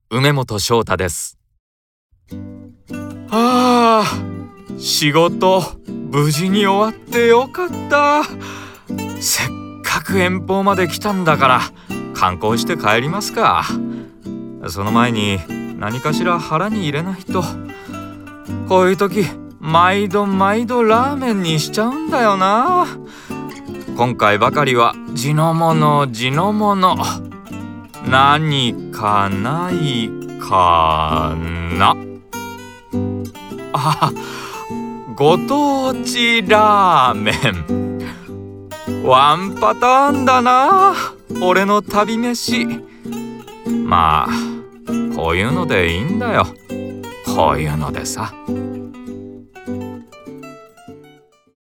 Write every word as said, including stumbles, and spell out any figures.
梅本翔太です。ああ、仕事無事に終わってよかった。せっかく遠方まで来たんだから観光して帰りますか。その前に何かしら腹に入れないと。こういう時毎度毎度ラーメンにしちゃうんだよな。今回ばかりは地のもの地のもの。何かないかな。あ、ご当地ラーメン。ワンパターンだな、俺の旅飯。まあこういうのでいいんだよ。こういうのでさ。